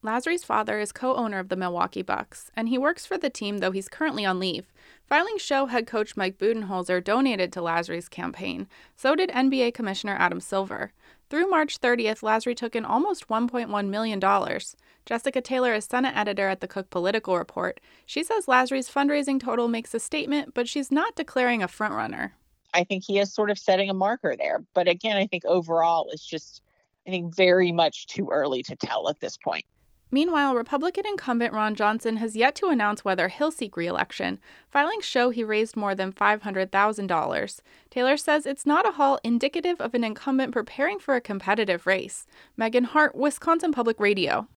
Lasry's father is co-owner of the Milwaukee Bucks, and he works for the team, though he's currently on leave. Filings show head coach Mike Budenholzer donated to Lasry's campaign. So did NBA Commissioner Adam Silver. Through March 30th, Lasry took in almost $1.1 million. Jessica Taylor is Senate editor at the Cook Political Report. She says Lasry's fundraising total makes a statement, but she's not declaring a frontrunner. I think he is sort of setting a marker there. But again, I think overall it's just, very much too early to tell at this point. Meanwhile, Republican incumbent Ron Johnson has yet to announce whether he'll seek re-election. Filings show he raised more than $500,000. Taylor says it's not a haul indicative of an incumbent preparing for a competitive race. Megan Hart, Wisconsin Public Radio.